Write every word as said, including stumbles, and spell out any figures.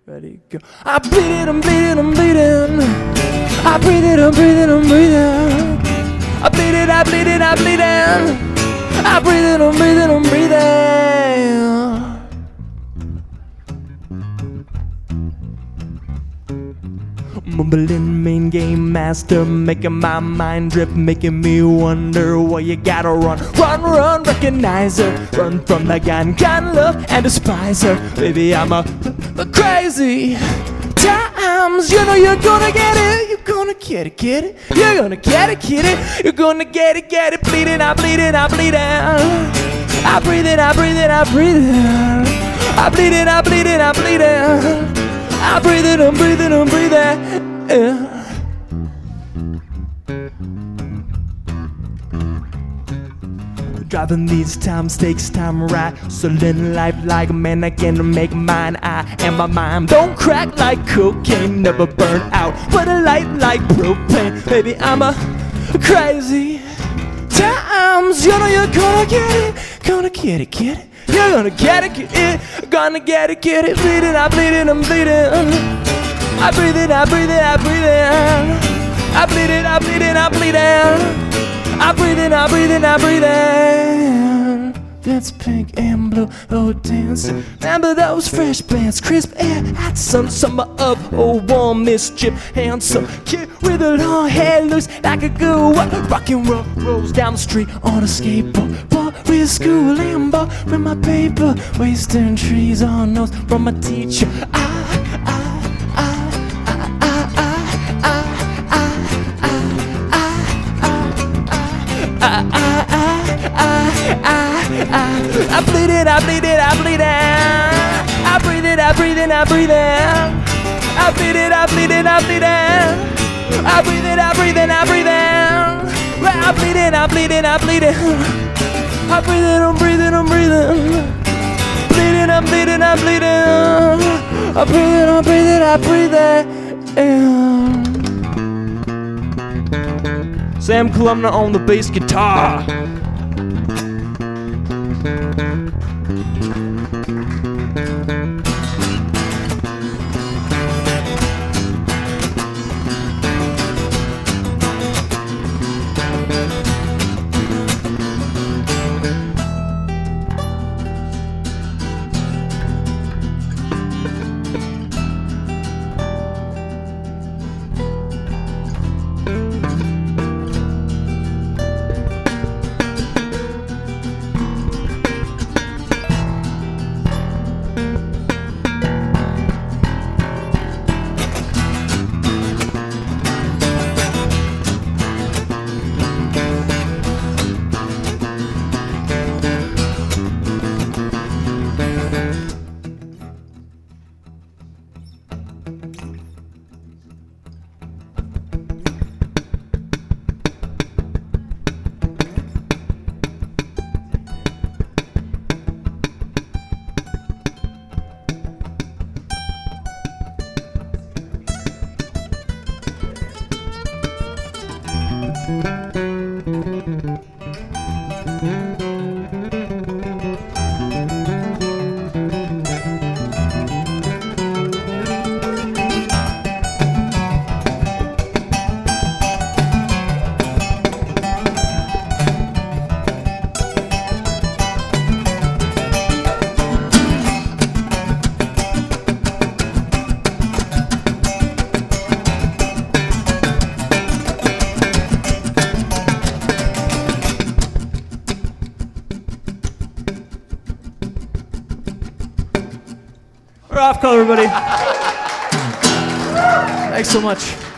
Ready, go. I'm bleeding, I'm bleeding, I'm bleeding. I'm breathing, I'm breathing, I'm breathing. I'm bleeding, I'm bleeding, I'm bleeding. I'm breathing, I'm breathing, I'm breathing. Mumbling, main game master, making my mind drift, making me wonder why you gotta run, run, run, recognize her, run from the gun, gun love and despise her. Baby, I'm a, a crazy times. You know you're gonna get it, you're gonna get it, get it, you're gonna get it, get it, you're gonna get it, get it. Bleeding, I bleeding, I bleeding. I breathe it, I breathe it, I breathe it. I bleed it, I bleed it, I bleed it. I breathe it, I'm breathing, I'm breathing. Yeah. Driving these times takes time, right? So living life like a man, I can make mine. I and my mind don't crack like cocaine, never burn out, but a light like propane. Baby, I'm a crazy times. You know you're gonna get it, gonna get it, get it. You're gonna get it, get it, gonna get it, get it. Bleeding, I bleed it, I'm bleeding. I breathe it, I breathe it, I breathe it. I bleed it, I bleed it, I bleed it. I breathe it, I breathe it, I breathe it. That's pink and blue, oh dancing. Remember those fresh bands, crisp air, hot sun, summer up, oh warm mischief, handsome kid with a long hair, looks like a good one. Rockin' roll, rolls down the street on a skateboard. With school Lambo, with my paper, wasting trees on notes from my teacher. I, I, I, I, I, I, I, I, I, I, I bleed it, I bleed it, I bleed it. I breathe it, I breathe it, I breathe it. I bleed it, I bleed it, I bleed it. I breathe it, I breathe it, I breathe it. I bleed it, I bleed it, I bleed it. I breathe it, I'm breathing, I'm breathing. Bleeding, I'm bleeding, I'm bleeding. I breathe it, I'm breathing, I breathe it. Sam Columna on the bass guitar. We're off color, everybody. Thanks so much.